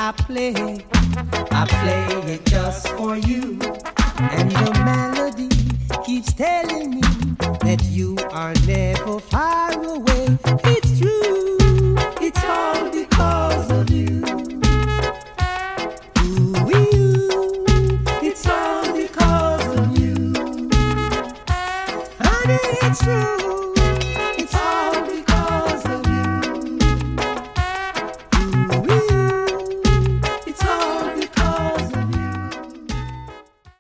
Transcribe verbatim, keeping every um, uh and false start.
I play, I play it just for you. And the melody keeps telling me that you are never far away. It's true, it's all because of you. Ooh, it's all because of you. Honey, it's true.